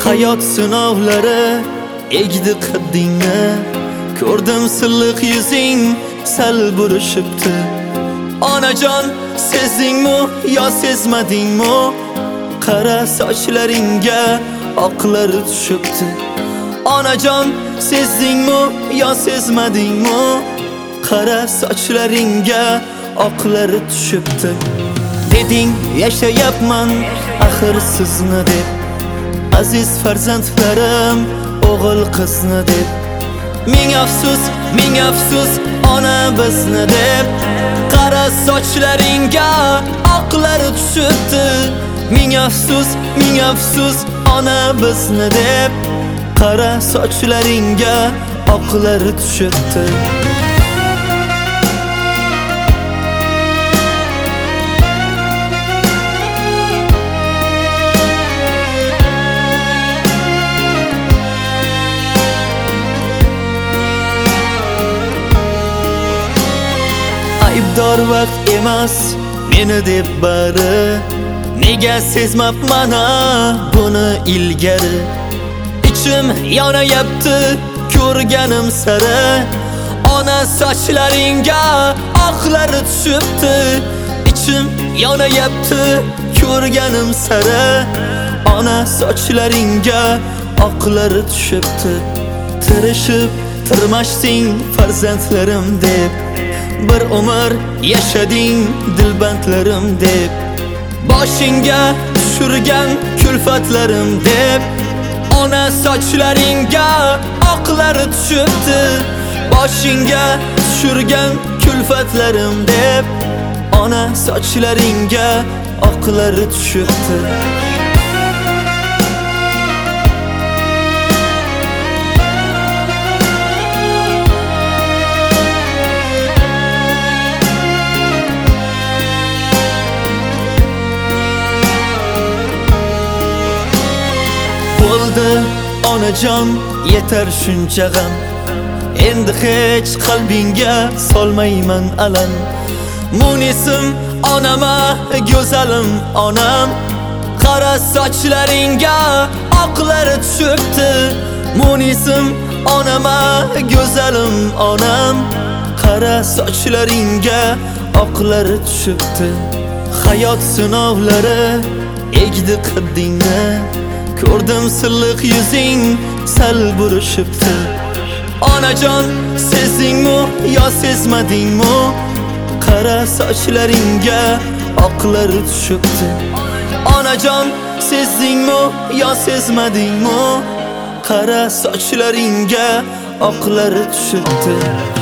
Hayot sinovlari egdi qaddingni, ko'rdim silliq yuzing sal burishibdi. Onajon, sezdingmi yo sezmadingmi? Qara sochlaringga oqlari tushibdi. Onajon, sezdingmi yo sezmadingmi? Qara sochlaringga oqlari tushibdi. Deding yashayapman axir sizni deb, aziz farzandlarim o'g'il qizni deb. Ming afsus ona bizni deb, qara sochlaringga oqlari tushibdi. Ming afsus ona bizni deb, qara sochlaringga oqlari tushibdi. Aybdor vaqt emas meni deb bari, nega sezmabman buni ilgari? Ichim yonayapti ko'rganim sari, ona sochlaringga oqlari tushibdi. Ichim yonayapti ko'rganim sari, ona sochlaringga oqlari tushibdi. Tirishib tirmashding farzandlarim deb, bir umr yashading dilbandlarim deb. Boshingga tushirgan kulfatlarim deb, ona sochlaringga oqlari tushibdi. Boshingga tushirgan kulfatlarim deb, ona sochlaringga oqlari tushibdi. Bo'ldi onajon, yetar shuncha g'am, endi hech qalbingga solmayman alam. Munisim onama, go'zalim onam, qara sochlaringga oqlari tushibdi. Munisim onama, go'zalim onam, qara sochlaringga oqlari tushibdi. Hayot sinovlari egdi qaddingni, ko'rdim silliq yuzing sal burishibdi. Onajon, sezdingmi yo sezmadingmi? Qara sochlaringga oqlari tushibdi. Onajon, sezdingmi yo sezmadingmi? Qara sochlaringga oqlari tushibdi.